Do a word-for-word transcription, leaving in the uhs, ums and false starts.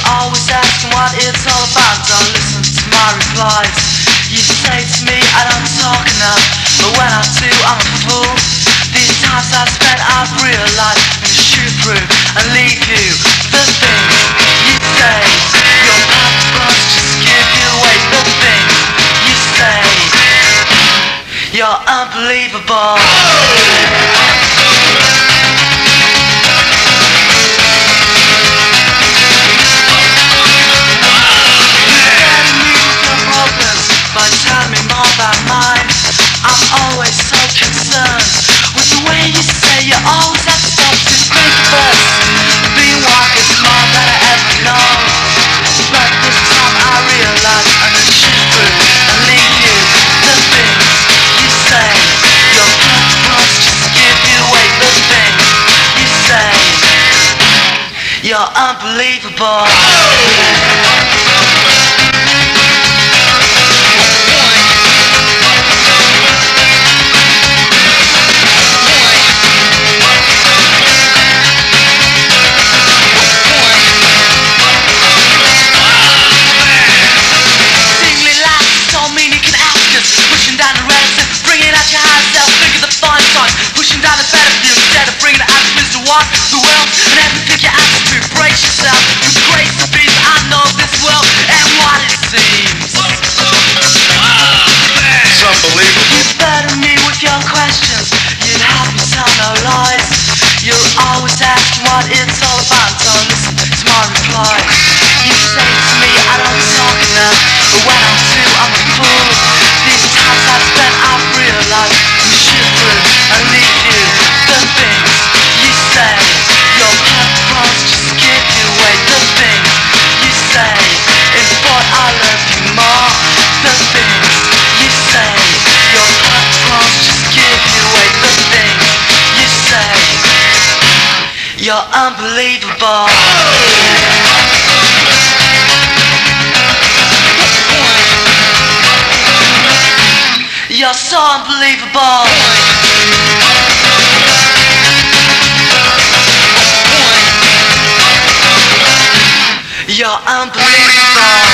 always asking what it's all about. Don't listen to my replies. You say to me I don't talk enough, but when I do I'm a fool. These times I've spent I've realized I'm gonna shoot through and leave you. The things you say, your past runs just give you away. The things you say, you're unbelievable. But tell me more about mine. I'm always so concerned with the way you say you always have to stop to think first. Being one is more than I ever know, but this time I realize I'm gonna shoot through and leave you. The things you say, your perfect words just give you away. The things you say, you're unbelievable. Pushing down the battlefield instead of bringing the attributes to walk the world and everything you ask to brace yourself. You grace the beast, I know this world and what it seems. It's unbelievable. You burden me with your questions, you'd have me tell no lies. You're always asking what it's all about, don't listen to my replies. You say to me I don't talk enough, but when I do I'm a fool. These times I've spent I've realized I'm shoot through and leave you. The things you say, your perfect words just give you away. The things you say, in thought I love you more. The things you say, your perfect words just give you away. The things you say, you're unbelievable. You're so unbelievable. You're unbelievable.